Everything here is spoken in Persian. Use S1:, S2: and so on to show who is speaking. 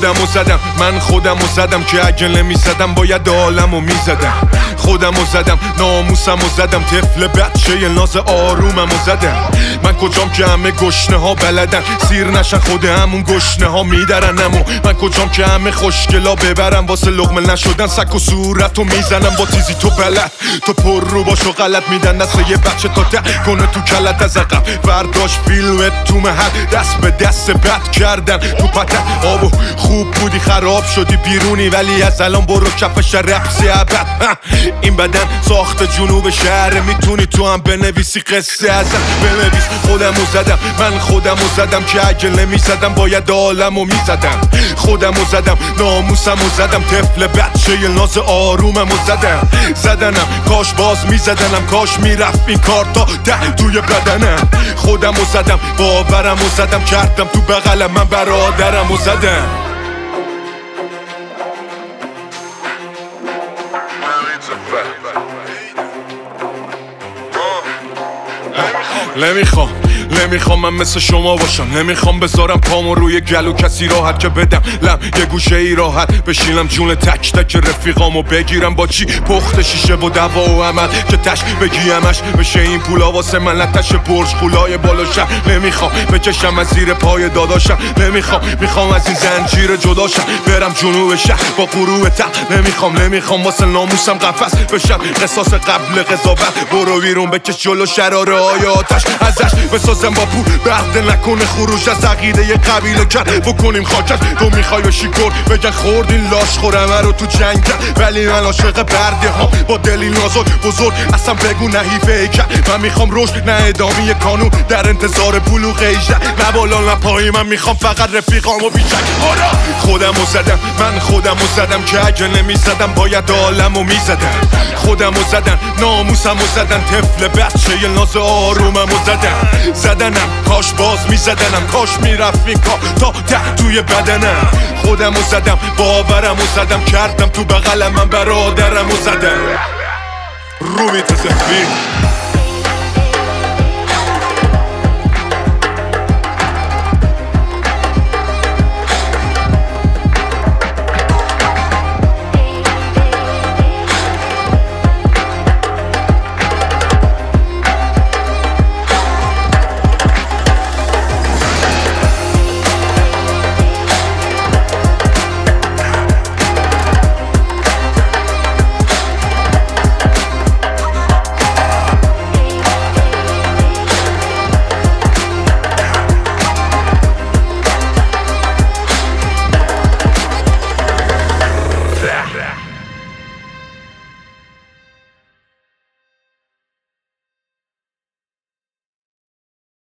S1: خودمو زدم، من خودمو زدم که اگه نمیزدم باید عالمو میزدم. خودمو زدم، ناموسمو زدم، طفل بچه ناز آروممو زدم. من کجام که همه گشنه ها بلدن سیر نشن خود همون گشنه ها میدرنمو. من کجام که همه خوشگلا ببرم واسه لقمه نشدن سک و صورتو میزنم با تیزی تو بلد. تو پر رو باش و غلط میدن دست یه بچه تا ده کنه تو کلت از عقب. برداشت فیلمت تو محل دست به دست بد کردن تو پتن. آبو خوب بودی خراب شدی بیرونی ولی از الان برو کفش رپسی ابد. این بدن ساخت جنوب شهر میتونی تو هم بنویسی قصه ازم بنویس. خودمو زدم، من خودمو زدم که اگه نمیزدم باید عالمو میزدم. خودمو زدم، ناموسمو زدم، طفل بچه ناز آروممو زدم. زدنم کاش باز میزدنم، کاش میرفت این کار تا ده توی بدنم. خودمو زدم، باورمو زدم، کردم تو بغلم من برادرمو زدم. نمیخوام من مثل شما باشم. نمیخوام بذارم پامو روی گلو کسی راحت که بدم لم یه گوشه ای راحت بشینم جون تک تک رفیقامو بگیرم با چی پخت شیشه و دوا و عمل که تش بگیمش بشه این پولا واسه من لتش برج خولای بالاشم. نمیخوام بکشم از زیر پای داداشم. میخوام از این زنجیر جداشم برم جنوب شهر با غروب تق. نمیخوام واسه ناموسم قفس بشم قصاص قبل قضاوت. برو بیرون بکش جلو شراره های آتش ازش بسازم با پول بهده نکنه خروج از عقیده یه قبیله کرد بکنیم خاکش. تو میخوای بشی کرد بگن خوردین لاش خورمه رو تو جنگ کرد ولی من عاشق برده ها با دلی نازک بزرگ اصلا بگو نحیفه کرد. من میخوام رشد نه ادامه قانون در انتظار بلوغ 18 نه بالا نه پایی. من میخوام فقط رفیقامو بیشک. خودمو زدم، من خودمو زدم که اگه نمیزدم باید عالمو میزدم. خودمو زدم، ناموسمو زدم، طفل بچه ناز آروممو زدنم کاش باز میزدنم، کاش میرفت این کار تا ده توی بدنم. خودمو زدم، باورمو زدم، کردم تو بغلم من برادرمو زدم. رومی تسفیر